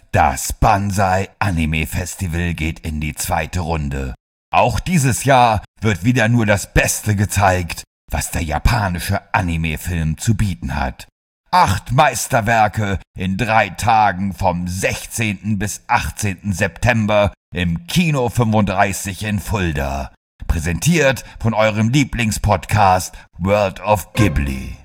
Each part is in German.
Das Banzai Anime Festival geht in die zweite Runde. Auch dieses Jahr wird wieder nur das Beste gezeigt, was der japanische Anime-Film zu bieten hat. 8 Meisterwerke in 3 Tagen vom 16. bis 18. September im Kino 35 in Fulda. Präsentiert von eurem Lieblingspodcast World of Ghibli.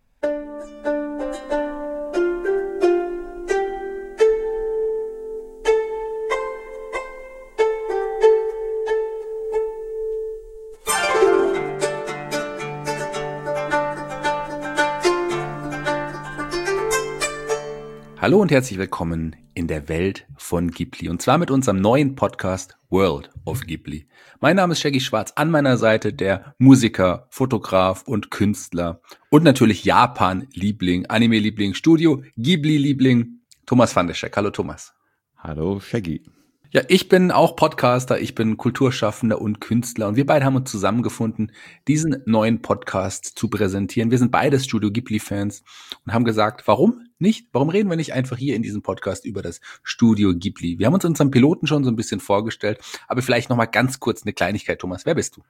Hallo und herzlich willkommen in der Welt von Ghibli und zwar mit unserem neuen Podcast World of Ghibli. Mein Name ist Shaggy Schwarz, an meiner Seite der Musiker, Fotograf und Künstler und natürlich Japan-Liebling, Anime-Liebling, Studio, Ghibli-Liebling, Thomas van der Scheck. Hallo Thomas. Hallo Shaggy. Ja, ich bin auch Podcaster, ich bin Kulturschaffender und Künstler und wir beide haben uns zusammengefunden, diesen neuen Podcast zu präsentieren. Wir sind beide Studio Ghibli-Fans und haben gesagt, warum nicht? Warum reden wir nicht einfach hier in diesem Podcast über das Studio Ghibli? Wir haben uns unseren Piloten schon so ein bisschen vorgestellt, aber vielleicht noch mal ganz kurz eine Kleinigkeit, Thomas. Wer bist du?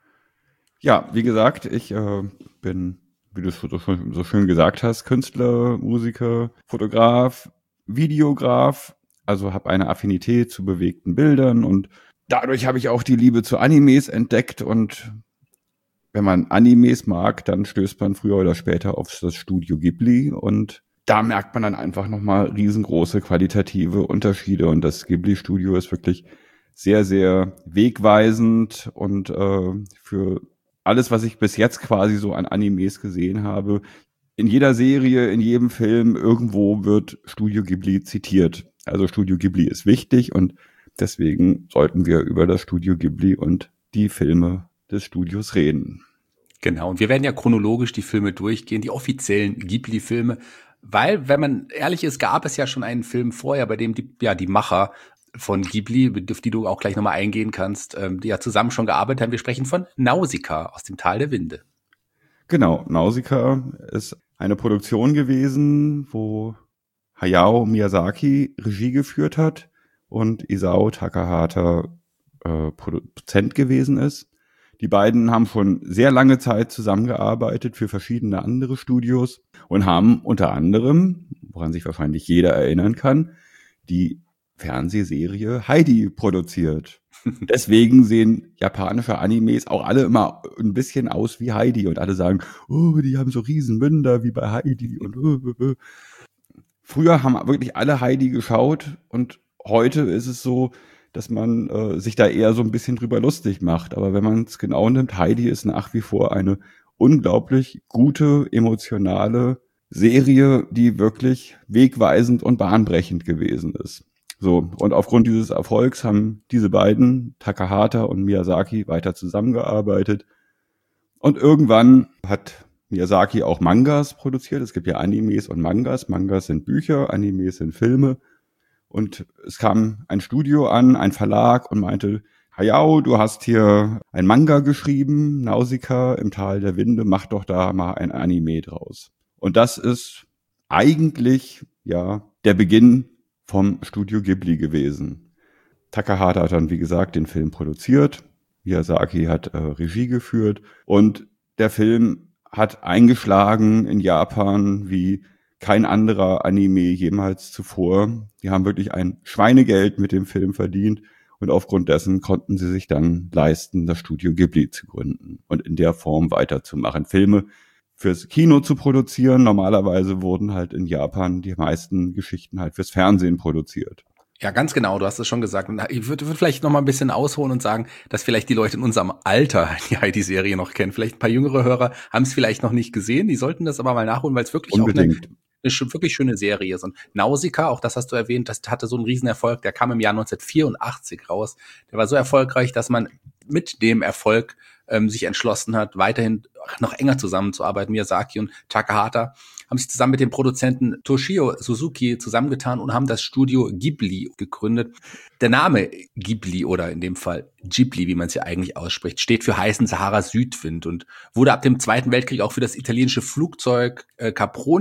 Ja, wie gesagt, ich bin, wie du es so schön gesagt hast, Künstler, Musiker, Fotograf, Videograf. Also habe eine Affinität zu bewegten Bildern und dadurch habe ich auch die Liebe zu Animes entdeckt und wenn man Animes mag, dann stößt man früher oder später auf das Studio Ghibli und da merkt man dann einfach nochmal riesengroße qualitative Unterschiede und das Ghibli-Studio ist wirklich sehr, sehr wegweisend und für alles, was ich bis jetzt quasi so an Animes gesehen habe, in jeder Serie, in jedem Film, irgendwo wird Studio Ghibli zitiert. Also Studio Ghibli ist wichtig und deswegen sollten wir über das Studio Ghibli und die Filme des Studios reden. Genau, und wir werden ja chronologisch die Filme durchgehen, die offiziellen Ghibli-Filme, weil, wenn man ehrlich ist, gab es ja schon einen Film vorher, bei dem die Macher von Ghibli, auf die du auch gleich nochmal eingehen kannst, die ja zusammen schon gearbeitet haben. Wir sprechen von Nausicaa aus dem Tal der Winde. Genau, Nausicaa ist eine Produktion gewesen, wo Hayao Miyazaki Regie geführt hat und Isao Takahata Produzent gewesen ist. Die beiden haben schon sehr lange Zeit zusammengearbeitet für verschiedene andere Studios und haben unter anderem, woran sich wahrscheinlich jeder erinnern kann, die Fernsehserie Heidi produziert. Deswegen sehen japanische Animes auch alle immer ein bisschen aus wie Heidi und alle sagen, oh, die haben so riesen Münder wie bei Heidi und Früher haben wirklich alle Heidi geschaut und heute ist es so, dass man sich da eher so ein bisschen drüber lustig macht. Aber wenn man es genau nimmt, Heidi ist nach wie vor eine unglaublich gute, emotionale Serie, die wirklich wegweisend und bahnbrechend gewesen ist. So, und aufgrund dieses Erfolgs haben diese beiden, Takahata und Miyazaki, weiter zusammengearbeitet. Und irgendwann hat Miyazaki auch Mangas produziert. Es gibt ja Animes und Mangas. Mangas sind Bücher, Animes sind Filme. Und es kam ein Studio an, ein Verlag und meinte, Hayao, du hast hier ein Manga geschrieben, Nausicaa im Tal der Winde, mach doch da mal ein Anime draus. Und das ist eigentlich ja der Beginn vom Studio Ghibli gewesen. Takahata hat dann, wie gesagt, den Film produziert. Miyazaki hat Regie geführt und der Film hat eingeschlagen in Japan wie kein anderer Anime jemals zuvor. Die haben wirklich ein Schweinegeld mit dem Film verdient und aufgrund dessen konnten sie sich dann leisten, das Studio Ghibli zu gründen und in der Form weiterzumachen. Filme fürs Kino zu produzieren. Normalerweise wurden halt in Japan die meisten Geschichten halt fürs Fernsehen produziert. Ja, ganz genau, du hast es schon gesagt. Und ich würde vielleicht noch mal ein bisschen ausholen und sagen, dass vielleicht die Leute in unserem Alter die Heidi-Serie noch kennen. Vielleicht ein paar jüngere Hörer haben es vielleicht noch nicht gesehen. Die sollten das aber mal nachholen, weil es wirklich Unbedingt. auch eine wirklich schöne Serie ist. Und Nausicaa, auch das hast du erwähnt, das hatte so einen Riesenerfolg. Der kam im Jahr 1984 raus. Der war so erfolgreich, dass man mit dem Erfolg sich entschlossen hat, weiterhin noch enger zusammenzuarbeiten. Miyazaki und Takahata haben sich zusammen mit dem Produzenten Toshio Suzuki zusammengetan und haben das Studio Ghibli gegründet. Der Name Ghibli oder in dem Fall Ghibli, wie man es ja eigentlich ausspricht, steht für heißen Sahara Südwind und wurde ab dem Zweiten Weltkrieg auch für das italienische Flugzeug Caproni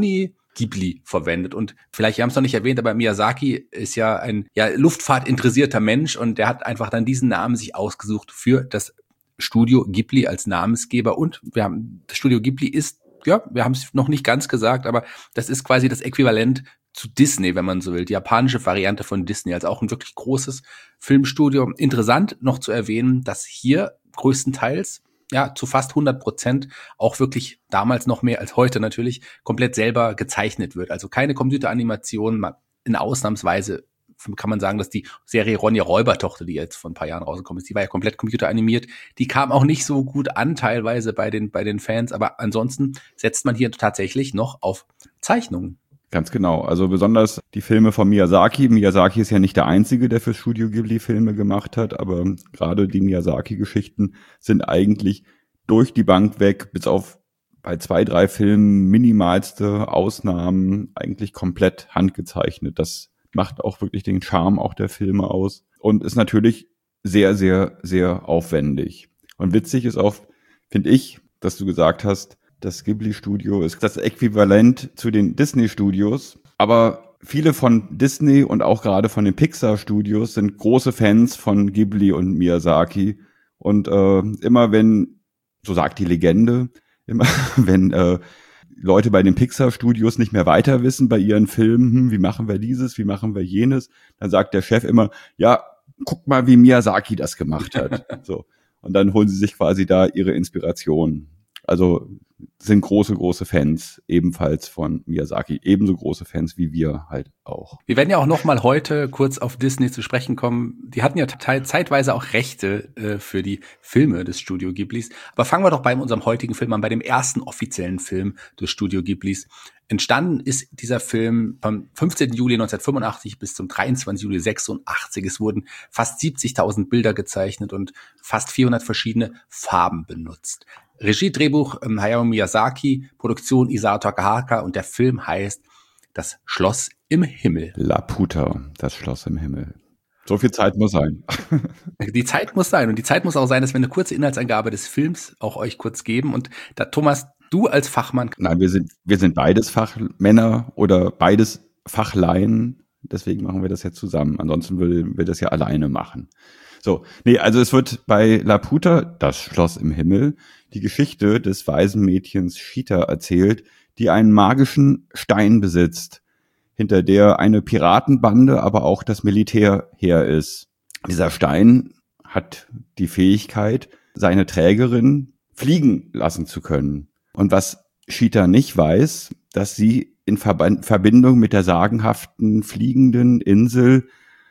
Ghibli verwendet. Und vielleicht, wir haben es noch nicht erwähnt, aber Miyazaki ist ja ein luftfahrtinteressierter Mensch und der hat einfach dann diesen Namen sich ausgesucht für das Studio Ghibli als Namensgeber. Und das Studio Ghibli ist, ja, wir haben es noch nicht ganz gesagt, aber das ist quasi das Äquivalent zu Disney, wenn man so will, die japanische Variante von Disney, also auch ein wirklich großes Filmstudio. Interessant noch zu erwähnen, dass hier größtenteils zu fast 100% auch wirklich damals noch mehr als heute natürlich komplett selber gezeichnet wird. Also keine Computeranimation, in Ausnahmsweise kann man sagen, dass die Serie Ronja Räubertochter, die jetzt vor ein paar Jahren rausgekommen ist, die war ja komplett computeranimiert. Die kam auch nicht so gut an, teilweise bei den Fans, aber ansonsten setzt man hier tatsächlich noch auf Zeichnungen. Ganz genau. Also besonders die Filme von Miyazaki. Miyazaki ist ja nicht der Einzige, der für Studio Ghibli Filme gemacht hat, aber gerade die Miyazaki-Geschichten sind eigentlich durch die Bank weg, bis auf bei 2, 3 Filmen minimalste Ausnahmen eigentlich komplett handgezeichnet. Das macht auch wirklich den Charme auch der Filme aus und ist natürlich sehr, sehr, sehr aufwendig. Und witzig ist auch, finde ich, dass du gesagt hast, das Ghibli-Studio ist das Äquivalent zu den Disney-Studios. Aber viele von Disney und auch gerade von den Pixar-Studios sind große Fans von Ghibli und Miyazaki. Und immer wenn, so sagt die Legende, immer wenn Leute bei den Pixar-Studios nicht mehr weiter wissen bei ihren Filmen, wie machen wir dieses, wie machen wir jenes, dann sagt der Chef immer, ja, guck mal, wie Miyazaki das gemacht hat. So. Und dann holen sie sich quasi da ihre Inspiration. Also sind große, große Fans ebenfalls von Miyazaki, ebenso große Fans wie wir halt auch. Wir werden ja auch noch mal heute kurz auf Disney zu sprechen kommen. Die hatten ja zeitweise auch Rechte für die Filme des Studio Ghiblis. Aber fangen wir doch bei unserem heutigen Film an, bei dem ersten offiziellen Film des Studio Ghiblis. Entstanden ist dieser Film vom 15. Juli 1985 bis zum 23. Juli 86. Es wurden fast 70.000 Bilder gezeichnet und fast 400 verschiedene Farben benutzt. Regie, Drehbuch Hayao Miyazaki, Produktion Isao Takahata und der Film heißt Das Schloss im Himmel. Laputa, das Schloss im Himmel. So viel Zeit muss sein. Die Zeit muss sein und die Zeit muss auch sein, dass wir eine kurze Inhaltsangabe des Films auch euch kurz geben und da Thomas, du als Fachmann. Nein, wir sind beides Fachmänner oder beides Fachleien, deswegen machen wir das jetzt zusammen. Ansonsten würden wir das ja alleine machen. So, nee, also es wird bei Laputa, das Schloss im Himmel, die Geschichte des weisen Mädchens Chita erzählt, die einen magischen Stein besitzt, hinter der eine Piratenbande, aber auch das Militär her ist. Dieser Stein hat die Fähigkeit, seine Trägerin fliegen lassen zu können. Und was Chita nicht weiß, dass sie in Verbindung mit der sagenhaften fliegenden Insel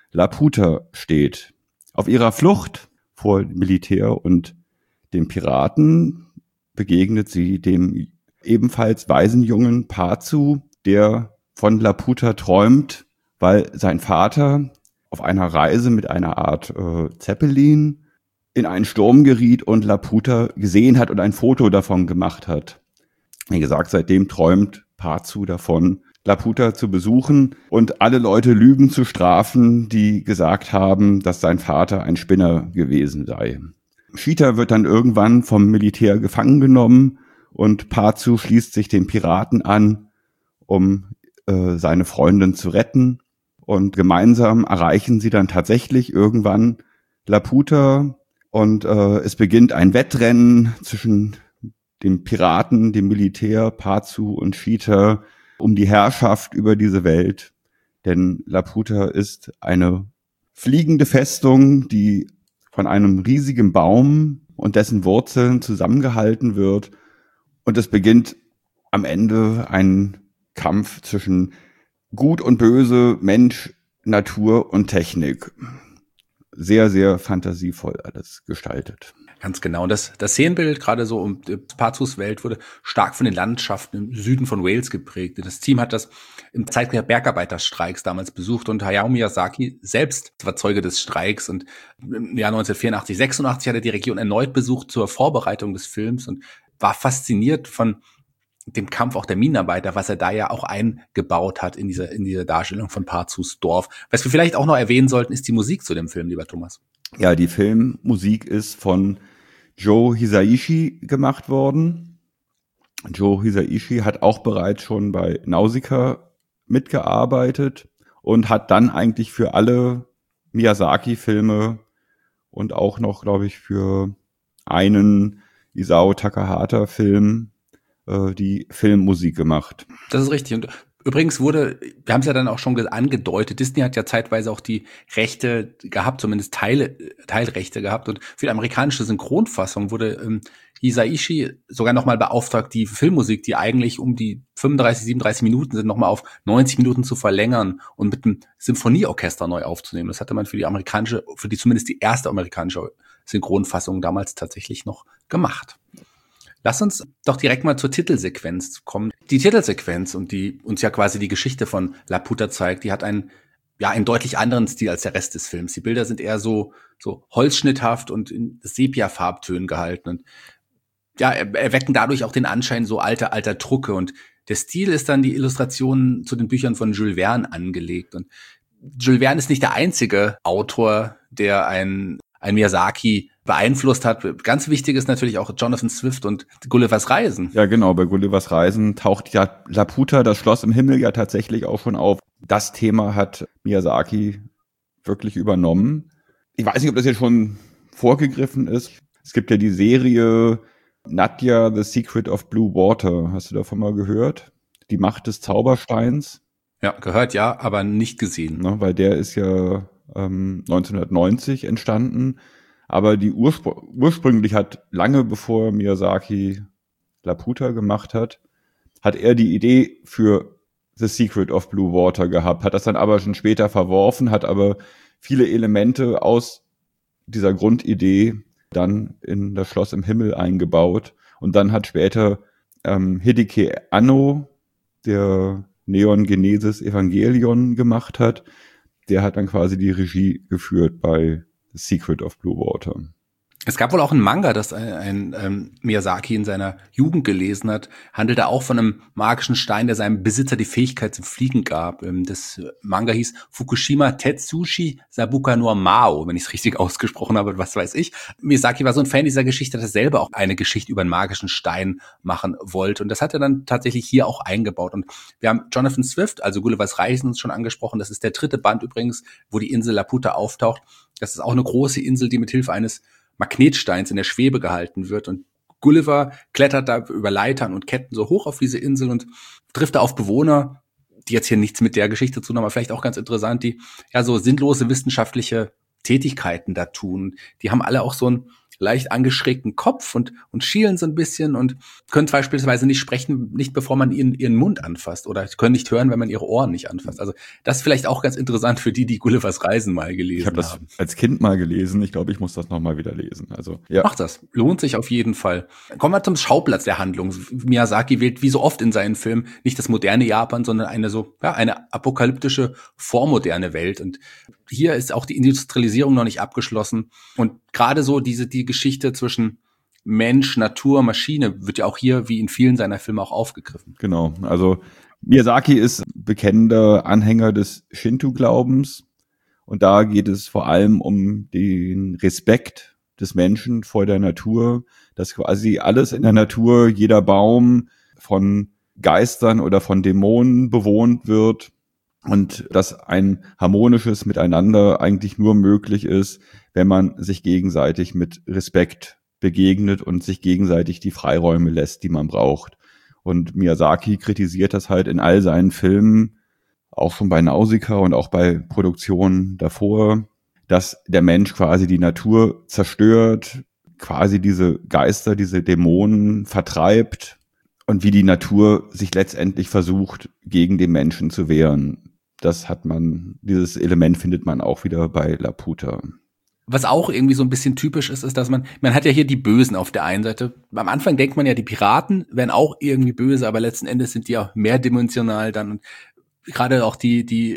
Laputa steht. Auf ihrer Flucht vor Militär und den Piraten begegnet sie dem ebenfalls Waisenjungen Pazu, der von Laputa träumt, weil sein Vater auf einer Reise mit einer Art Zeppelin in einen Sturm geriet und Laputa gesehen hat und ein Foto davon gemacht hat. Wie gesagt, seitdem träumt Pazu davon, Laputa zu besuchen und alle Leute Lügen zu strafen, die gesagt haben, dass sein Vater ein Spinner gewesen sei. Chita wird dann irgendwann vom Militär gefangen genommen und Pazu schließt sich den Piraten an, um seine Freundin zu retten. Und gemeinsam erreichen sie dann tatsächlich irgendwann Laputa und es beginnt ein Wettrennen zwischen dem Piraten, dem Militär, Pazu und Chita um die Herrschaft über diese Welt. Denn Laputa ist eine fliegende Festung, die von einem riesigen Baum und dessen Wurzeln zusammengehalten wird. Und es beginnt am Ende ein Kampf zwischen Gut und Böse, Mensch, Natur und Technik. Sehr, sehr fantasievoll alles gestaltet. Ganz genau. Und das Szenenbild, gerade so um Pazus Welt, wurde stark von den Landschaften im Süden von Wales geprägt. Das Team hat das im Zeitpunkt der Bergarbeiterstreiks damals besucht und Hayao Miyazaki selbst war Zeuge des Streiks und im Jahr 1984, 86 hat er die Region erneut besucht zur Vorbereitung des Films und war fasziniert von dem Kampf auch der Minenarbeiter, was er da ja auch eingebaut hat in dieser Darstellung von Pazus Dorf. Was wir vielleicht auch noch erwähnen sollten, ist die Musik zu dem Film, lieber Thomas. Ja, die Filmmusik ist von Joe Hisaishi gemacht worden. Joe Hisaishi hat auch bereits schon bei Nausicaa mitgearbeitet und hat dann eigentlich für alle Miyazaki-Filme und auch noch, glaube ich, für einen Isao Takahata-Film die Filmmusik gemacht. Das ist richtig. Und übrigens wir haben es ja dann auch schon angedeutet, Disney hat ja zeitweise auch die Rechte gehabt, zumindest Teilrechte gehabt. Und für die amerikanische Synchronfassung wurde Hisaishi sogar nochmal beauftragt, die Filmmusik, die eigentlich um die 35, 37 Minuten sind, nochmal auf 90 Minuten zu verlängern und mit einem Symphonieorchester neu aufzunehmen. Das hatte man für die zumindest die erste amerikanische Synchronfassung damals tatsächlich noch gemacht. Lass uns doch direkt mal zur Titelsequenz kommen. Die Titelsequenz, und die uns ja quasi die Geschichte von Laputa zeigt, die hat einen deutlich anderen Stil als der Rest des Films. Die Bilder sind eher so holzschnitthaft und in Sepia-Farbtönen gehalten und ja, erwecken dadurch auch den Anschein so alter Drucke. Und der Stil ist dann die Illustrationen zu den Büchern von Jules Verne angelegt. Und Jules Verne ist nicht der einzige Autor, der ein Miyazaki beeinflusst hat. Ganz wichtig ist natürlich auch Jonathan Swift und Gullivers Reisen. Ja, genau. Bei Gullivers Reisen taucht ja Laputa, das Schloss im Himmel, ja tatsächlich auch schon auf. Das Thema hat Miyazaki wirklich übernommen. Ich weiß nicht, ob das jetzt schon vorgegriffen ist. Es gibt ja die Serie Nadia, The Secret of Blue Water. Hast du davon mal gehört? Die Macht des Zaubersteins. Ja, gehört ja, aber nicht gesehen. Ne, weil der ist ja 1990 entstanden. Aber die ursprünglich hat, lange bevor Miyazaki Laputa gemacht hat er die Idee für The Secret of Blue Water gehabt, hat das dann aber schon später verworfen, hat aber viele Elemente aus dieser Grundidee dann in das Schloss im Himmel eingebaut. Und dann hat später Hideki Anno, der Neon Genesis Evangelion gemacht hat, der hat dann quasi die Regie geführt bei The Secret of Blue Water. Es gab wohl auch einen Manga, das ein Miyazaki in seiner Jugend gelesen hat, handelte auch von einem magischen Stein, der seinem Besitzer die Fähigkeit zum Fliegen gab. Das Manga hieß Fukushima Tetsushi Sabuka no Mao, wenn ich es richtig ausgesprochen habe, was weiß ich. Miyazaki war so ein Fan dieser Geschichte, dass er selber auch eine Geschichte über einen magischen Stein machen wollte. Und das hat er dann tatsächlich hier auch eingebaut. Und wir haben Jonathan Swift, also Gullivers Reisen, uns schon angesprochen. Das ist der 3. Band übrigens, wo die Insel Laputa auftaucht. Das ist auch eine große Insel, die mit Hilfe eines Magnetsteins in der Schwebe gehalten wird, und Gulliver klettert da über Leitern und Ketten so hoch auf diese Insel und trifft da auf Bewohner, die jetzt hier nichts mit der Geschichte zu tun haben, aber vielleicht auch ganz interessant, die ja so sinnlose wissenschaftliche Tätigkeiten da tun. Die haben alle auch so einen leicht angeschrägten Kopf und schielen so ein bisschen und können beispielsweise nicht sprechen, nicht bevor man ihren Mund anfasst, oder können nicht hören, wenn man ihre Ohren nicht anfasst. Also das ist vielleicht auch ganz interessant für die Gullivers Reisen mal gelesen haben. Ich habe das als Kind mal gelesen. Ich glaube, ich muss das nochmal wieder lesen. Also ja. Macht das. Lohnt sich auf jeden Fall. Kommen wir zum Schauplatz der Handlung. Miyazaki wählt wie so oft in seinen Filmen nicht das moderne Japan, sondern eine apokalyptische, vormoderne Welt. Und hier ist auch die Industrialisierung noch nicht abgeschlossen. Und gerade so die Geschichte zwischen Mensch, Natur, Maschine wird ja auch hier, wie in vielen seiner Filme, auch aufgegriffen. Genau. Also Miyazaki ist bekennender Anhänger des Shinto-Glaubens. Und da geht es vor allem um den Respekt des Menschen vor der Natur, dass quasi alles in der Natur, jeder Baum von Geistern oder von Dämonen bewohnt wird. Und dass ein harmonisches Miteinander eigentlich nur möglich ist, wenn man sich gegenseitig mit Respekt begegnet und sich gegenseitig die Freiräume lässt, die man braucht. Und Miyazaki kritisiert das halt in all seinen Filmen, auch schon bei Nausicaa und auch bei Produktionen davor, dass der Mensch quasi die Natur zerstört, quasi diese Geister, diese Dämonen vertreibt und wie die Natur sich letztendlich versucht, gegen den Menschen zu wehren. Dieses Element findet man auch wieder bei Laputa. Was auch irgendwie so ein bisschen typisch ist, dass man hat ja hier die Bösen auf der einen Seite. Am Anfang denkt man ja, die Piraten wären auch irgendwie böse, aber letzten Endes sind die auch mehrdimensional dann. Und gerade auch die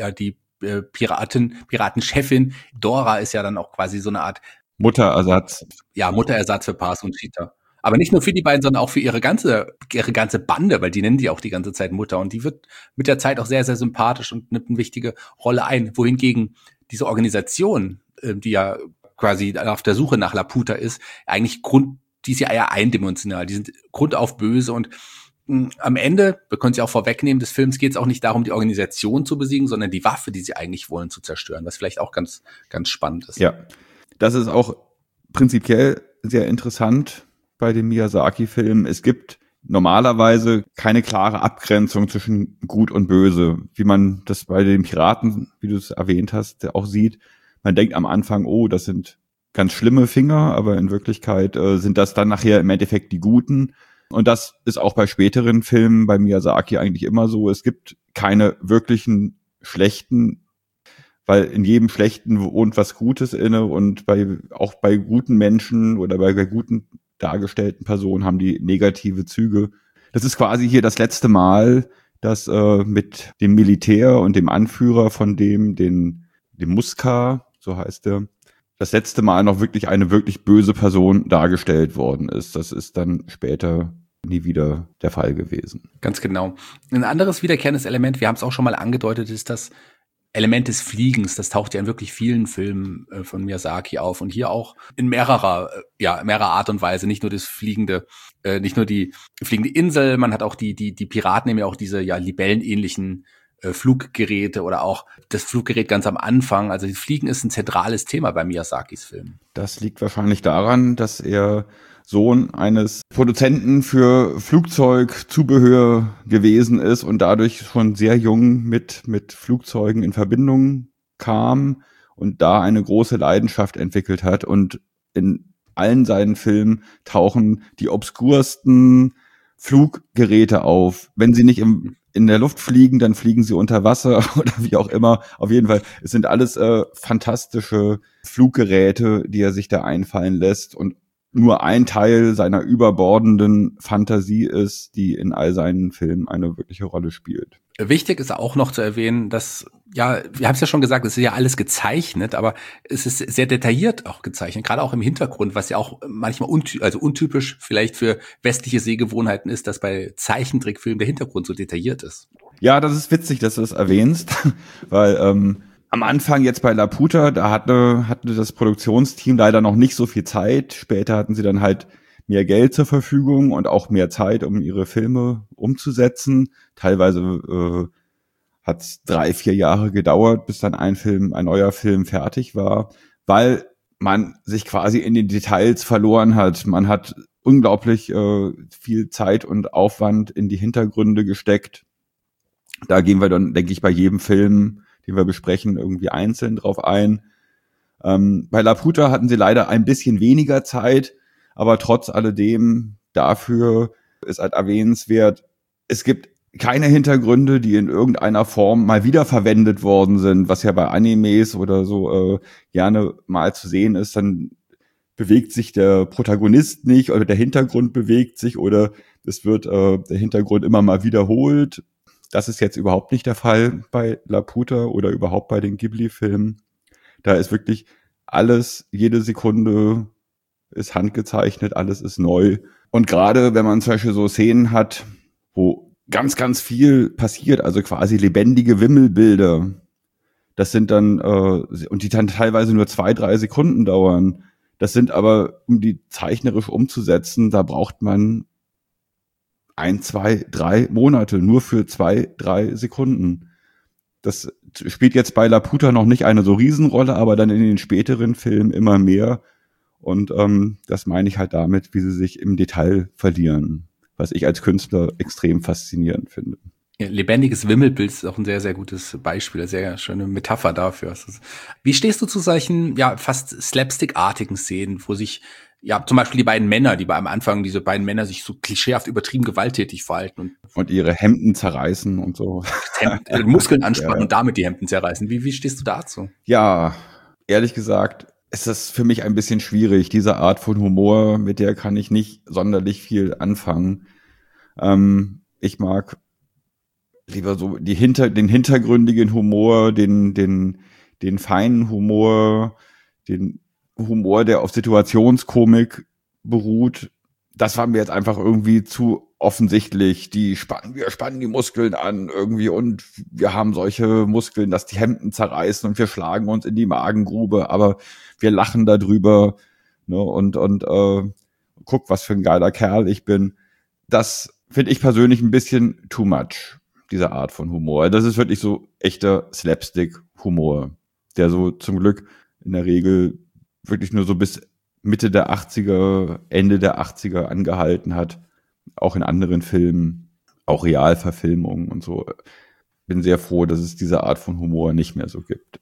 Piratenchefin Dora ist ja dann auch quasi so eine Art Mutterersatz. Ja, Mutterersatz für Paz und Cheetah. Aber nicht nur für die beiden, sondern auch für ihre ganze Bande, weil die nennen die auch die ganze Zeit Mutter. Und die wird mit der Zeit auch sehr, sehr sympathisch und nimmt eine wichtige Rolle ein. Wohingegen diese Organisation, die ja quasi auf der Suche nach Laputa ist, eigentlich die ist ja eher eindimensional, die sind grundauf böse und am Ende, wir können es ja auch vorwegnehmen, des Films geht es auch nicht darum, die Organisation zu besiegen, sondern die Waffe, die sie eigentlich wollen, zu zerstören, was vielleicht auch ganz, ganz spannend ist. Ja, das ist auch prinzipiell sehr interessant bei den Miyazaki-Filmen. Es gibt normalerweise keine klare Abgrenzung zwischen Gut und Böse, wie man das bei den Piraten, wie du es erwähnt hast, auch sieht. Man denkt am Anfang, oh, das sind ganz schlimme Finger, aber in Wirklichkeit sind das dann nachher im Endeffekt die Guten. Und das ist auch bei späteren Filmen bei Miyazaki eigentlich immer so. Es gibt keine wirklichen schlechten, weil in jedem Schlechten wohnt was Gutes inne und auch bei guten Menschen oder bei guten dargestellten Personen haben die negative Züge. Das ist quasi hier das letzte Mal, dass mit dem Militär und dem Anführer von dem Muska, so heißt er, das letzte Mal noch wirklich eine wirklich böse Person dargestellt worden ist. Das ist dann später nie wieder der Fall gewesen. Ganz genau. Ein anderes wiederkehrendes Element, wir haben es auch schon mal angedeutet, ist das Element des Fliegens. Das taucht ja in wirklich vielen Filmen von Miyazaki auf und hier auch in mehrerer Art und Weise. Nicht nur das fliegende, nicht nur die fliegende Insel, man hat auch die Piraten nehmen ja auch diese libellenähnlichen Fluggeräte oder auch das Fluggerät ganz am Anfang. Also das Fliegen ist ein zentrales Thema bei Miyazakis Filmen. Das liegt wahrscheinlich daran, dass er Sohn eines Produzenten für Flugzeugzubehör gewesen ist und dadurch schon sehr jung mit Flugzeugen in Verbindung kam und da eine große Leidenschaft entwickelt hat. Und in allen seinen Filmen tauchen die obskursten Fluggeräte auf. Wenn sie nicht in der Luft fliegen, dann fliegen sie unter Wasser oder wie auch immer. Auf jeden Fall, es sind alles fantastische Fluggeräte, die er sich da einfallen lässt und nur ein Teil seiner überbordenden Fantasie ist, die in all seinen Filmen eine wirkliche Rolle spielt. Wichtig ist auch noch zu erwähnen, dass, ja, wir haben es ja schon gesagt, es ist ja alles gezeichnet, aber es ist sehr detailliert auch gezeichnet, gerade auch im Hintergrund, was ja auch manchmal untypisch vielleicht für westliche Sehgewohnheiten ist, dass bei Zeichentrickfilmen der Hintergrund so detailliert ist. Ja, das ist witzig, dass du das erwähnst, weil am Anfang jetzt bei Laputa, da hatte das Produktionsteam leider noch nicht so viel Zeit. Später hatten sie dann halt mehr Geld zur Verfügung und auch mehr Zeit, um ihre Filme umzusetzen. Teilweise hat es 3-4 Jahre gedauert, bis dann ein neuer Film fertig war, weil man sich quasi in den Details verloren hat. Man hat unglaublich viel Zeit und Aufwand in die Hintergründe gesteckt. Da gehen wir dann, denke ich, bei jedem Film, den wir besprechen, irgendwie einzeln drauf ein. Bei Laputa hatten sie leider ein bisschen weniger Zeit, aber trotz alledem dafür ist halt erwähnenswert, es gibt keine Hintergründe, die in irgendeiner Form mal wiederverwendet worden sind, was ja bei Animes oder so gerne mal zu sehen ist. Dann bewegt sich der Protagonist nicht oder der Hintergrund bewegt sich oder es wird der Hintergrund immer mal wiederholt. Das ist jetzt überhaupt nicht der Fall bei Laputa oder überhaupt bei den Ghibli-Filmen. Da ist wirklich alles, jede Sekunde ist handgezeichnet, alles ist neu. Und gerade wenn man zum Beispiel so Szenen hat, wo ganz, ganz viel passiert, also quasi lebendige Wimmelbilder, das sind dann, und die dann teilweise nur 2-3 Sekunden dauern. Das sind aber, um die zeichnerisch umzusetzen, da braucht man 1, 2, 3 Monate, nur für 2-3 Sekunden. Das spielt jetzt bei Laputa noch nicht eine so Riesenrolle, aber dann in den späteren Filmen immer mehr. Und das meine ich halt damit, wie sie sich im Detail verlieren, was ich als Künstler extrem faszinierend finde. Ja, lebendiges Wimmelbild ist auch ein sehr, sehr gutes Beispiel, eine sehr schöne Metapher dafür. Wie stehst du zu solchen, ja, fast slapstick-artigen Szenen, wo sich ja, zum Beispiel die beiden Männer, die am Anfang, diese beiden Männer sich so klischeehaft übertrieben gewalttätig verhalten und ihre Hemden zerreißen und so. Muskeln anspannen ja. Und damit die Hemden zerreißen. Wie stehst du dazu? Ja, ehrlich gesagt, ist das für mich ein bisschen schwierig. Diese Art von Humor, mit der kann ich nicht sonderlich viel anfangen. Ich mag lieber so den hintergründigen Humor, den feinen Humor, den Humor, der auf Situationskomik beruht. Das war mir jetzt einfach irgendwie zu offensichtlich. Wir spannen die Muskeln an irgendwie und wir haben solche Muskeln, dass die Hemden zerreißen und wir schlagen uns in die Magengrube, aber wir lachen darüber, ne, und guck, was für ein geiler Kerl ich bin. Das finde ich persönlich ein bisschen too much, diese Art von Humor. Das ist wirklich so echter Slapstick-Humor, der so zum Glück in der Regel wirklich nur so bis Mitte der 80er, Ende der 80er angehalten hat. Auch in anderen Filmen, auch Realverfilmungen und so. Bin sehr froh, dass es diese Art von Humor nicht mehr so gibt.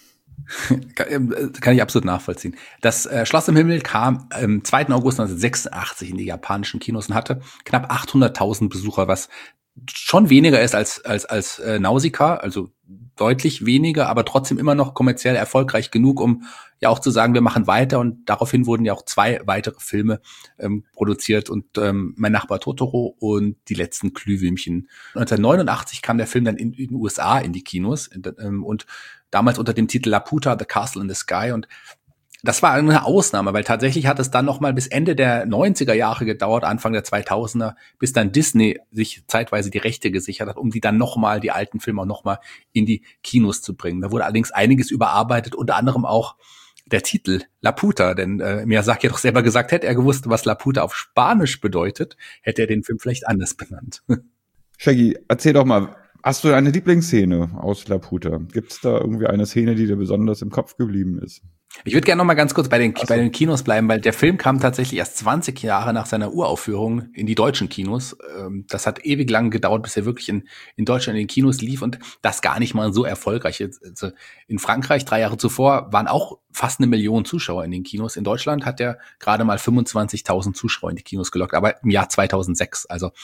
Kann ich absolut nachvollziehen. Das Schloss im Himmel kam am 2. August 1986 in die japanischen Kinos und hatte knapp 800.000 Besucher, was schon weniger ist als Nausicaa, also deutlich weniger, aber trotzdem immer noch kommerziell erfolgreich genug, um ja auch zu sagen, wir machen weiter, und daraufhin wurden ja auch 2 weitere Filme produziert, und Mein Nachbar Totoro und Die letzten Glühwürmchen. 1989 kam der Film dann in den USA in die Kinos und damals unter dem Titel Laputa, The Castle in the Sky, und das war eine Ausnahme, weil tatsächlich hat es dann noch mal bis Ende der 90er Jahre gedauert, Anfang der 2000er, bis dann Disney sich zeitweise die Rechte gesichert hat, um die dann noch mal, die alten Filme auch noch mal in die Kinos zu bringen. Da wurde allerdings einiges überarbeitet, unter anderem auch der Titel Laputa, denn Miyazaki hat doch selber gesagt, hätte er gewusst, was Laputa auf Spanisch bedeutet, hätte er den Film vielleicht anders benannt. Shaggy, erzähl doch mal, hast du eine Lieblingsszene aus Laputa? Gibt es da irgendwie eine Szene, die dir besonders im Kopf geblieben ist? Ich würde gerne noch mal ganz kurz bei den Kinos bleiben, weil der Film kam tatsächlich erst 20 Jahre nach seiner Uraufführung in die deutschen Kinos. Das hat ewig lang gedauert, bis er wirklich in Deutschland in den Kinos lief, und das gar nicht mal so erfolgreich. Also in Frankreich 3 Jahre zuvor waren auch fast 1 Million Zuschauer in den Kinos. In Deutschland hat er gerade mal 25.000 Zuschauer in die Kinos gelockt, aber im Jahr 2006. Also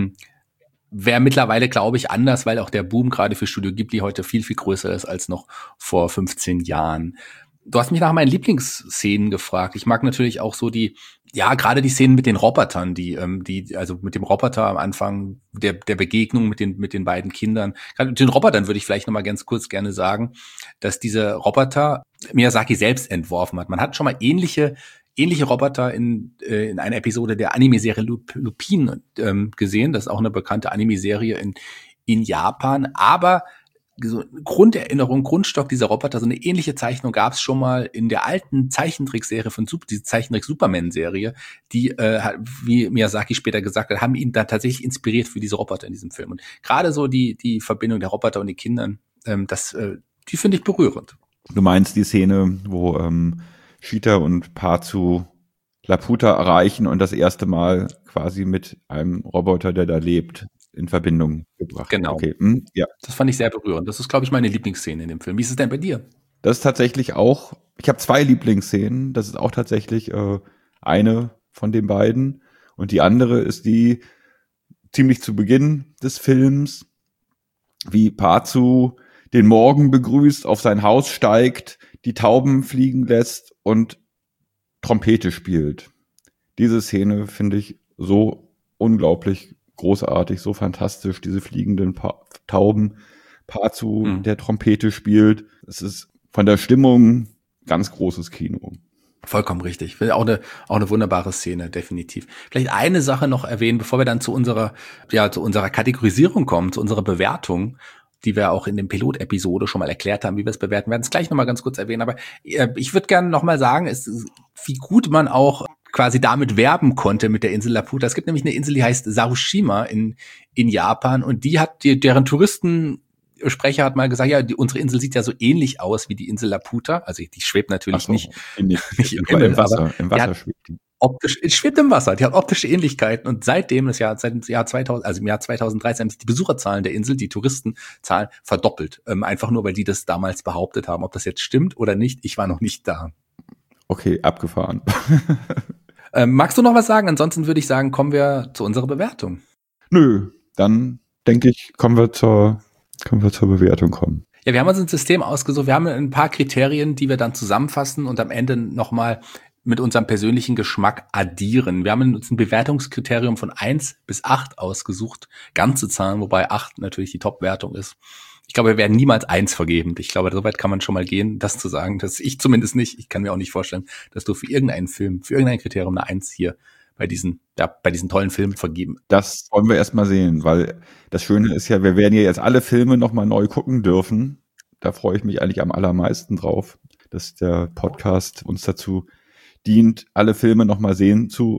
wäre mittlerweile, glaube ich, anders, weil auch der Boom gerade für Studio Ghibli heute viel, viel größer ist als noch vor 15 Jahren. Du hast mich nach meinen Lieblingsszenen gefragt. Ich mag natürlich auch so gerade die Szenen mit den Robotern, also mit dem Roboter am Anfang der Begegnung mit den beiden Kindern. Gerade mit den Robotern würde ich vielleicht noch mal ganz kurz gerne sagen, dass diese Roboter Miyazaki selbst entworfen hat. Man hat schon mal ähnliche Roboter in einer Episode der Anime-Serie Lupin gesehen. Das ist auch eine bekannte Anime-Serie in Japan. Aber so Grunderinnerung, Grundstock dieser Roboter, so eine ähnliche Zeichnung gab es schon mal in der alten Zeichentrickserie diese Zeichentrick-Superman-Serie, die, wie Miyazaki später gesagt hat, haben ihn da tatsächlich inspiriert für diese Roboter in diesem Film. Und gerade so die Verbindung der Roboter und den Kindern, die finde ich berührend. Du meinst die Szene, wo Shita und Pazu Laputa erreichen und das erste Mal quasi mit einem Roboter, der da lebt, in Verbindung gebracht. Genau. Okay. Ja. Das fand ich sehr berührend. Das ist, glaube ich, meine Lieblingsszene in dem Film. Wie ist es denn bei dir? Das ist tatsächlich auch, ich habe 2 Lieblingsszenen. Das ist auch tatsächlich eine von den beiden. Und die andere ist die ziemlich zu Beginn des Films, wie Pazu den Morgen begrüßt, auf sein Haus steigt, die Tauben fliegen lässt und Trompete spielt. Diese Szene finde ich so unglaublich großartig, so fantastisch, diese fliegenden Tauben, Pazu, der Trompete spielt. Es ist von der Stimmung ganz großes Kino. Vollkommen richtig. Auch eine wunderbare Szene, definitiv. Vielleicht eine Sache noch erwähnen, bevor wir dann zu unserer Kategorisierung kommen, zu unserer Bewertung, die wir auch in dem Pilot-Episode schon mal erklärt haben, wie wir es bewerten. Wir werden es gleich nochmal ganz kurz erwähnen, aber ich würde gerne nochmal sagen, wie gut man auch quasi damit werben konnte mit der Insel Laputa. Es gibt nämlich eine Insel, die heißt Sarushima in Japan, und deren Touristensprecher hat mal gesagt, ja, unsere Insel sieht ja so ähnlich aus wie die Insel Laputa. Also die schwebt natürlich nicht im Himmel, aber im Wasser schwebt die. Es schwebt im Wasser, die hat optische Ähnlichkeiten, und seit dem Jahr 2000, also im Jahr 2013 haben sich die Besucherzahlen der Insel, die Touristenzahlen verdoppelt. Einfach nur, weil die das damals behauptet haben. Ob das jetzt stimmt oder nicht, ich war noch nicht da. Okay, abgefahren. Magst du noch was sagen? Ansonsten würde ich sagen, kommen wir zu unserer Bewertung. Nö, dann denke ich, können wir zur Bewertung kommen. Ja, wir haben uns ein System ausgesucht. Wir haben ein paar Kriterien, die wir dann zusammenfassen und am Ende nochmal mit unserem persönlichen Geschmack addieren. Wir haben uns ein Bewertungskriterium von 1 bis 8 ausgesucht. Ganze Zahlen, wobei 8 natürlich die Top-Wertung ist. Ich glaube, wir werden niemals 1 vergeben. Ich glaube, so weit kann man schon mal gehen, das zu sagen. Dass ich zumindest nicht. Ich kann mir auch nicht vorstellen, dass du für irgendeinen Film, für irgendein Kriterium eine 1 hier bei diesen tollen Filmen vergeben. Das wollen wir erst mal sehen, weil das Schöne ist ja, wir werden ja jetzt alle Filme nochmal neu gucken dürfen. Da freue ich mich eigentlich am allermeisten drauf, dass der Podcast uns dazu dient, alle Filme nochmal sehen zu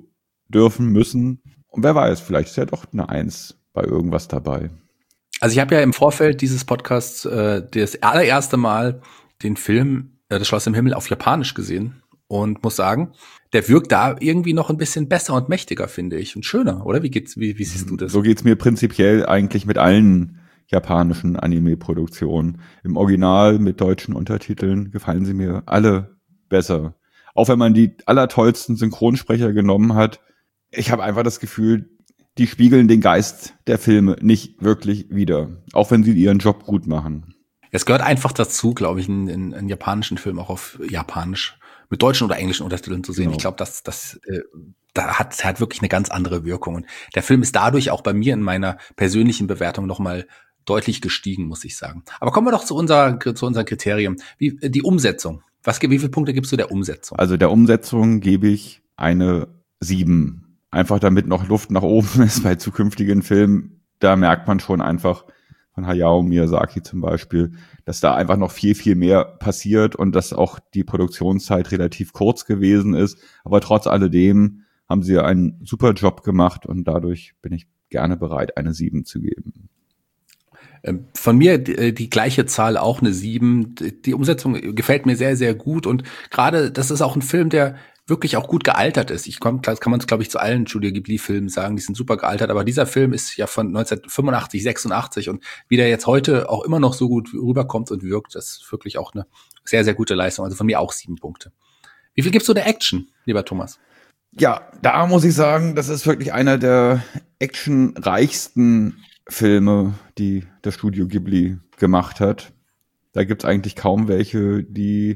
dürfen, müssen. Und wer weiß, vielleicht ist ja doch eine 1 bei irgendwas dabei. Also ich habe ja im Vorfeld dieses Podcasts das allererste Mal den Film Das Schloss im Himmel auf Japanisch gesehen und muss sagen, der wirkt da irgendwie noch ein bisschen besser und mächtiger, finde ich, und schöner, oder? Wie siehst du das? So geht's mir prinzipiell eigentlich mit allen japanischen Anime-Produktionen. Im Original mit deutschen Untertiteln gefallen sie mir alle besser. Auch wenn man die allertollsten Synchronsprecher genommen hat. Ich habe einfach das Gefühl, die spiegeln den Geist der Filme nicht wirklich wider. Auch wenn sie ihren Job gut machen. Es gehört einfach dazu, glaube ich, einen japanischen Film auch auf Japanisch mit deutschen oder englischen Untertiteln zu sehen. Genau. Ich glaube, da hat wirklich eine ganz andere Wirkung. Und der Film ist dadurch auch bei mir in meiner persönlichen Bewertung nochmal deutlich gestiegen, muss ich sagen. Aber kommen wir doch zu unseren Kriterien. Die Umsetzung. Wie viele Punkte gibst du der Umsetzung? Also der Umsetzung gebe ich eine 7. Einfach damit noch Luft nach oben ist bei zukünftigen Filmen. Da merkt man schon einfach von Hayao Miyazaki zum Beispiel, dass da einfach noch viel, viel mehr passiert und dass auch die Produktionszeit relativ kurz gewesen ist. Aber trotz alledem haben sie einen super Job gemacht und dadurch bin ich gerne bereit, eine 7 zu geben. Von mir die gleiche Zahl, auch eine 7. Die Umsetzung gefällt mir sehr, sehr gut und gerade, das ist auch ein Film, der wirklich auch gut gealtert ist. Das kann man, glaube ich, zu allen Studio Ghibli-Filmen sagen, die sind super gealtert, aber dieser Film ist ja von 1985, 86 und wie der jetzt heute auch immer noch so gut rüberkommt und wirkt, das ist wirklich auch eine sehr, sehr gute Leistung. Also von mir auch 7 Punkte. Wie viel gibst du der Action, lieber Thomas? Ja, da muss ich sagen, das ist wirklich einer der actionreichsten Filme, die das Studio Ghibli gemacht hat. Da gibt's eigentlich kaum welche, die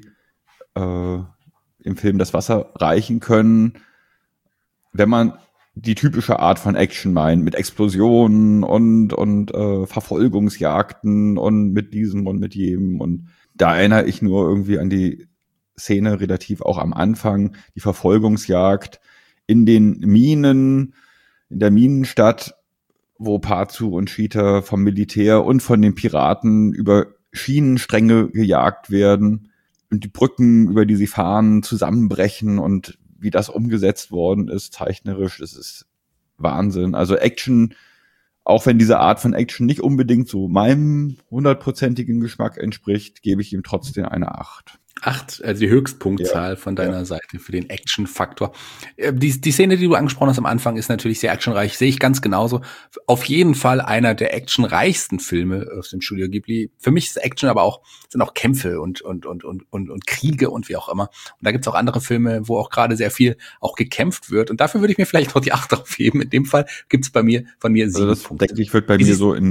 im Film das Wasser reichen können, wenn man die typische Art von Action meint, mit Explosionen und Verfolgungsjagden und mit diesem und mit jedem. Und da erinnere ich nur irgendwie an die Szene relativ auch am Anfang, die Verfolgungsjagd in den Minen, in der Minenstadt, wo Pazu und Cheetah vom Militär und von den Piraten über Schienenstränge gejagt werden und die Brücken, über die sie fahren, zusammenbrechen und wie das umgesetzt worden ist, zeichnerisch, das ist Wahnsinn. Also Action, auch wenn diese Art von Action nicht unbedingt so meinem 100%igen Geschmack entspricht, gebe ich ihm trotzdem eine 8. 8, also die Höchstpunktzahl von deiner Seite für den Action-Faktor. Die Szene, die du angesprochen hast am Anfang, ist natürlich sehr actionreich, sehe ich ganz genauso. Auf jeden Fall einer der actionreichsten Filme aus dem Studio Ghibli. Für mich ist Action aber auch, sind auch Kämpfe und Kriege und wie auch immer. Und da gibt's auch andere Filme, wo auch gerade sehr viel auch gekämpft wird. Und dafür würde ich mir vielleicht noch die 8 aufheben. In dem Fall gibt's von mir 7 also das, Punkte. Denke ich, wird bei mir so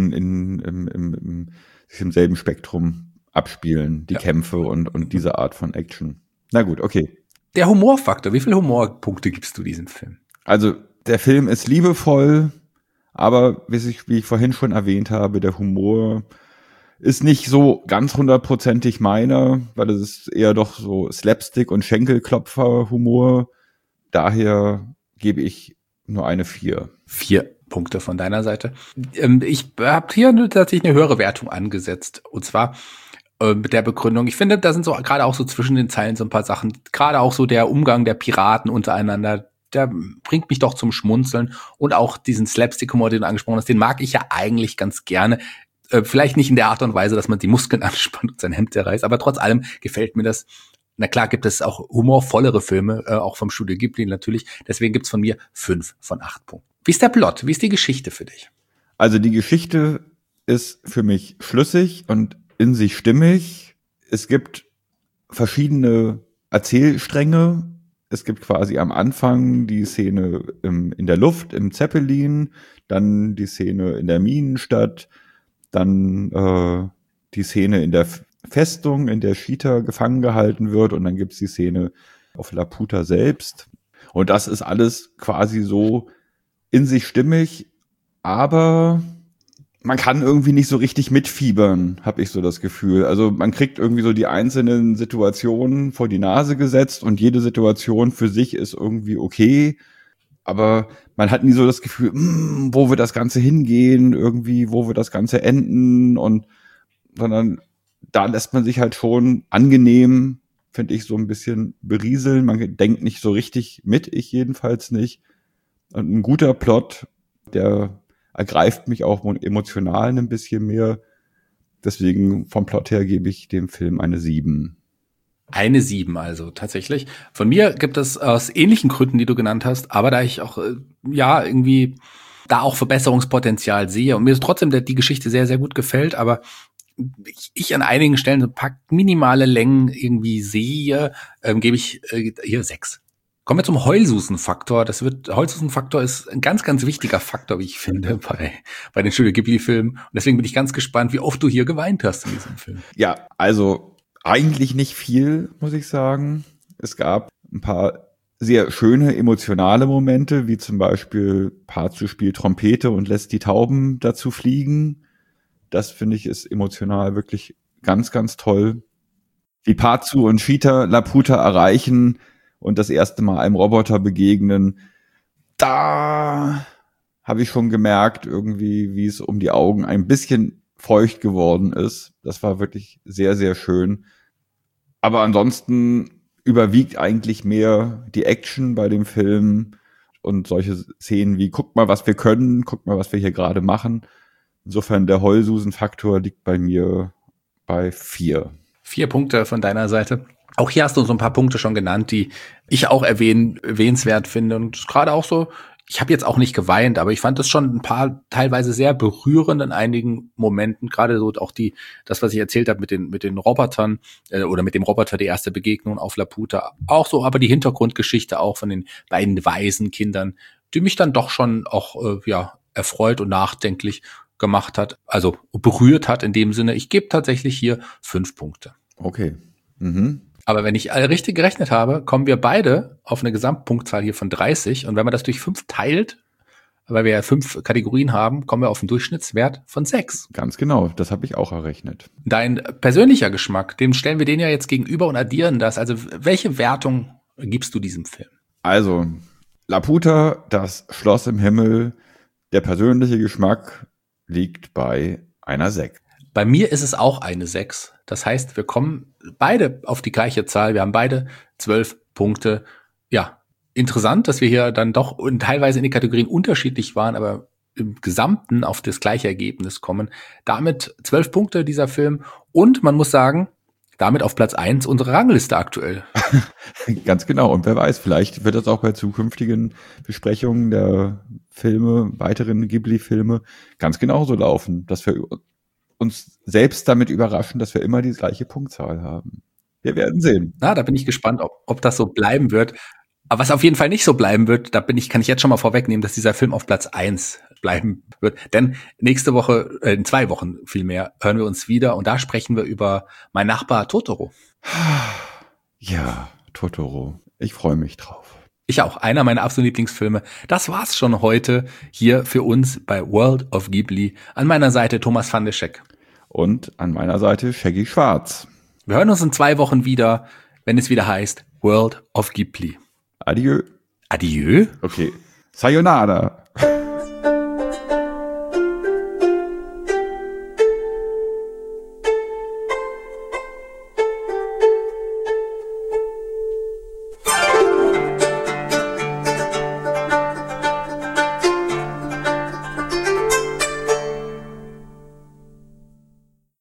im selben Spektrum abspielen, die Kämpfe und diese Art von Action. Na gut, okay. Der Humorfaktor, wie viele Humorpunkte gibst du diesem Film? Also der Film ist liebevoll, aber wie ich vorhin schon erwähnt habe, der Humor ist nicht so ganz 100%ig meiner, weil es ist eher doch so Slapstick- und Schenkelklopfer-Humor. Daher gebe ich nur eine 4. 4 Punkte von deiner Seite. Ich habe hier tatsächlich eine höhere Wertung angesetzt. Und zwar mit der Begründung, ich finde, da sind so gerade auch so zwischen den Zeilen so ein paar Sachen, gerade auch so der Umgang der Piraten untereinander, der bringt mich doch zum Schmunzeln und auch diesen Slapstick-Humor, den du angesprochen hast, den mag ich ja eigentlich ganz gerne. Vielleicht nicht in der Art und Weise, dass man die Muskeln anspannt und sein Hemd zerreißt, aber trotz allem gefällt mir das. Na klar gibt es auch humorvollere Filme, auch vom Studio Ghibli natürlich, deswegen gibt's von mir 5 von 8 Punkten. Wie ist der Plot? Wie ist die Geschichte für dich? Also die Geschichte ist für mich schlüssig und in sich stimmig. Es gibt verschiedene Erzählstränge. Es gibt quasi am Anfang die Szene in der Luft, im Zeppelin, dann die Szene in der Minenstadt, dann die Szene in der Festung, in der Cheetah gefangen gehalten wird und dann gibt's die Szene auf Laputa selbst. Und das ist alles quasi so in sich stimmig, aber man kann irgendwie nicht so richtig mitfiebern, habe ich so das Gefühl. Also man kriegt irgendwie so die einzelnen Situationen vor die Nase gesetzt und jede Situation für sich ist irgendwie okay, aber man hat nie so das Gefühl, wo wird das Ganze hingehen, irgendwie, wo wird das Ganze enden und sondern da lässt man sich halt schon angenehm, finde ich, so ein bisschen berieseln. Man denkt nicht so richtig mit, ich jedenfalls nicht. Und ein guter Plot, der ergreift mich auch emotional ein bisschen mehr. Deswegen vom Plot her gebe ich dem Film eine 7. Eine 7 also tatsächlich. Von mir gibt es aus ähnlichen Gründen, die du genannt hast, aber da ich auch irgendwie da auch Verbesserungspotenzial sehe und mir trotzdem die Geschichte sehr, sehr gut gefällt, aber ich an einigen Stellen so ein paar minimale Längen irgendwie sehe, gebe ich hier 6. Kommen wir zum Heulsusen-Faktor. Heulsusen-Faktor ist ein ganz, ganz wichtiger Faktor, wie ich finde, bei den Studio Ghibli-Filmen. Und deswegen bin ich ganz gespannt, wie oft du hier geweint hast in diesem Film. Ja, also eigentlich nicht viel, muss ich sagen. Es gab ein paar sehr schöne emotionale Momente, wie zum Beispiel Pazu spielt Trompete und lässt die Tauben dazu fliegen. Das finde ich ist emotional wirklich ganz, ganz toll. Wie Pazu und Cheetah Laputa erreichen und das erste Mal einem Roboter begegnen, da habe ich schon gemerkt, irgendwie, wie es um die Augen ein bisschen feucht geworden ist. Das war wirklich sehr, sehr schön. Aber ansonsten überwiegt eigentlich mehr die Action bei dem Film und solche Szenen wie, guck mal, was wir können, guck mal, was wir hier gerade machen. Insofern der Heulsusen-Faktor liegt bei mir bei 4. 4 Punkte von deiner Seite. Auch hier hast du so ein paar Punkte schon genannt, die ich auch erwähnenswert finde. Und gerade auch so, ich habe jetzt auch nicht geweint, aber ich fand das schon ein paar teilweise sehr berührend in einigen Momenten. Gerade so auch das, was ich erzählt habe mit den Robotern oder mit dem Roboter, die erste Begegnung auf Laputa. Auch so, aber die Hintergrundgeschichte auch von den beiden weisen Kindern, die mich dann doch schon auch erfreut und nachdenklich gemacht hat, also berührt hat in dem Sinne. Ich gebe tatsächlich hier 5 Punkte. Okay. Mhm. Aber wenn ich richtig gerechnet habe, kommen wir beide auf eine Gesamtpunktzahl hier von 30. Und wenn man das durch 5 teilt, weil wir ja 5 Kategorien haben, kommen wir auf einen Durchschnittswert von 6. Ganz genau, das habe ich auch errechnet. Dein persönlicher Geschmack, dem stellen wir den ja jetzt gegenüber und addieren das. Also welche Wertung gibst du diesem Film? Also, Laputa, das Schloss im Himmel, der persönliche Geschmack liegt bei einer 6. Bei mir ist es auch eine 6. Das heißt, wir kommen beide auf die gleiche Zahl. Wir haben beide 12 Punkte. Ja, interessant, dass wir hier dann doch teilweise in den Kategorien unterschiedlich waren, aber im Gesamten auf das gleiche Ergebnis kommen. Damit 12 Punkte dieser Film. Und man muss sagen, damit auf Platz 1 unserer Rangliste aktuell. Ganz genau. Und wer weiß, vielleicht wird das auch bei zukünftigen Besprechungen der Filme, weiteren Ghibli-Filme, ganz genauso laufen, dass wir uns selbst damit überraschen, dass wir immer die gleiche Punktzahl haben. Wir werden sehen. Na, da bin ich gespannt, ob das so bleiben wird. Aber was auf jeden Fall nicht so bleiben wird, kann ich jetzt schon mal vorwegnehmen, dass dieser Film auf Platz 1 bleiben wird. Denn nächste Woche, in 2 Wochen vielmehr, hören wir uns wieder und da sprechen wir über Mein Nachbar Totoro. Ja, Totoro. Ich freue mich drauf. Ich auch, einer meiner absoluten Lieblingsfilme. Das war's schon heute hier für uns bei World of Ghibli. An meiner Seite Thomas van de Scheck. Und an meiner Seite Shaggy Schwarz. Wir hören uns in 2 Wochen wieder, wenn es wieder heißt World of Ghibli. Adieu. Adieu? Okay. Sayonara.